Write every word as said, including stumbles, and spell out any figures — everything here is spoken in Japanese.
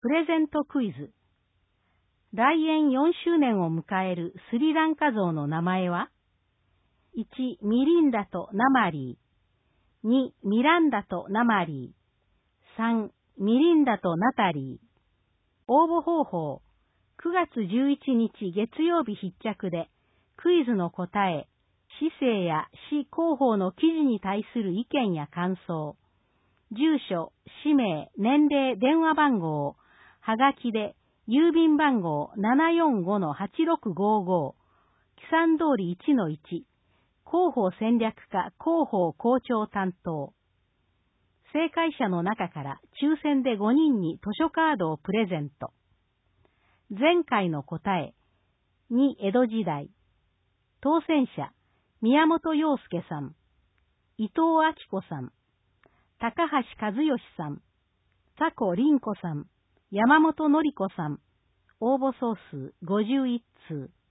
プレゼントクイズ。来園よんしゅうねんを迎えるスリランカ像の名前は？ いち. ミリンダとナマリー。に. ミランダとナマリー。さん. ミリンダとナタリー。応募方法。くがつじゅういちにち月曜日必着で、クイズの答え、市政や市広報の記事に対する意見や感想、住所、氏名、年齢、電話番号、はがきで、郵便番号 ななよんごのはちろくごご、木山通り いちのいち、広報戦略課広報校長担当。正解者の中から抽選でごにんに図書カードをプレゼント。前回の答え、に江戸時代。当選者、宮本洋介さん、伊藤明子さん、高橋和義さん、佐古凛子さん、山本典子さん、応募総数ごじゅういちつう。